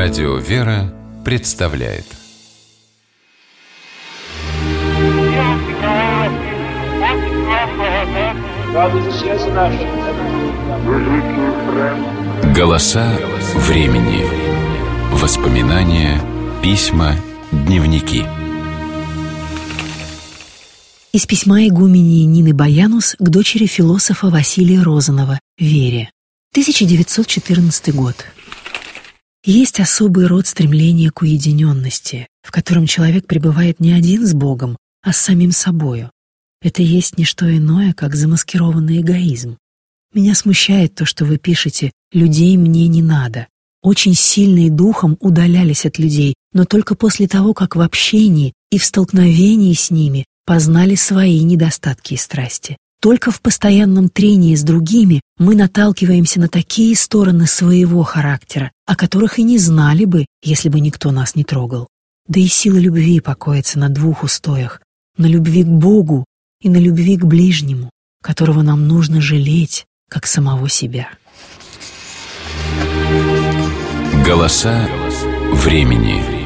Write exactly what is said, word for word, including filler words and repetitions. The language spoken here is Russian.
Радио «Вера» представляет. Голоса времени. Воспоминания, письма, дневники. Из письма игуменьи Нины Боянус к дочери философа Василия Розанова, Вере. тысяча девятьсот четырнадцатый год. Есть особый род стремления к уединенности, в котором человек пребывает не один с Богом, а с самим собою. Это есть не что иное, как замаскированный эгоизм. Меня смущает то, что вы пишете «людей мне не надо». Очень сильные духом удалялись от людей, но только после того, как в общении и в столкновении с ними познали свои недостатки и страсти. Только в постоянном трении с другими мы наталкиваемся на такие стороны своего характера, о которых и не знали бы, если бы никто нас не трогал. Да и сила любви покоится на двух устоях: на любви к Богу и на любви к ближнему, которого нам нужно жалеть, как самого себя. Голоса времени.